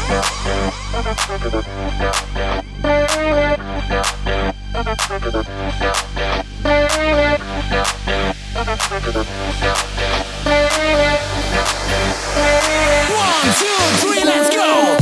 Let's go!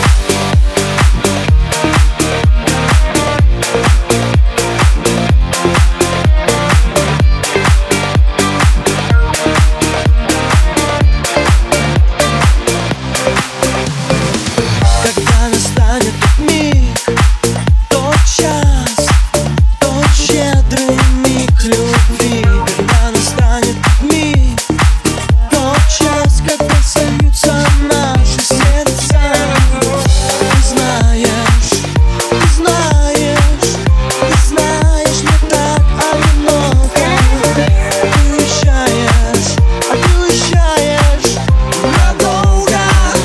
Когда настанет тот миг, тот час, тот щедрый миг любви. Когда настанет тот миг, тот час, когда сольются наши сердца. Ты знаешь, мне так одиноко. Ты уезжаешь надолго.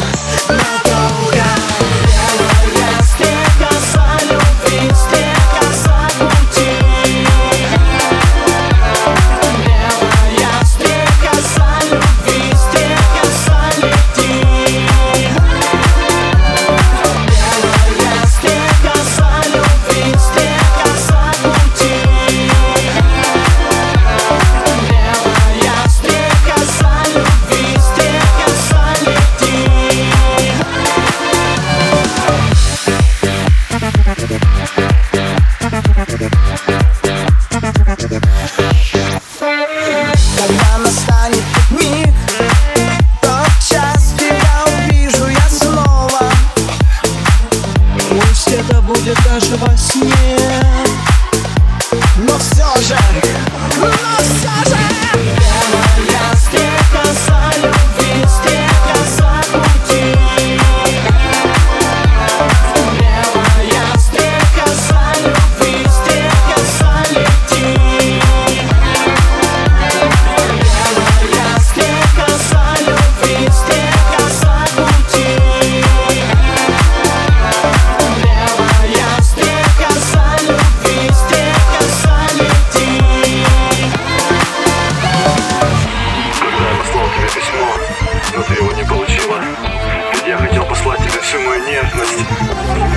Белая стрекоза любви, стрекоза пути. Белая стрекоза любви, стрекоза лети. Белая стрекоза любви, стрекоза пути. Белая стрекоза любви, стрекоза лети. Когда настанет тот миг, тот час, тебя увижу я снова. Пусть это будет даже во сне, но все же белая стрекоза любви, стрекоза пути. Белая стрекоза любви, стрекоза лети. Белая стрекоза любви, стрекоза пути. Белая стрекоза любви, стрекоза лети. Когда я послал тебе письмо, но ты его не получила, ведь я хотел послать тебе всю мою нежность.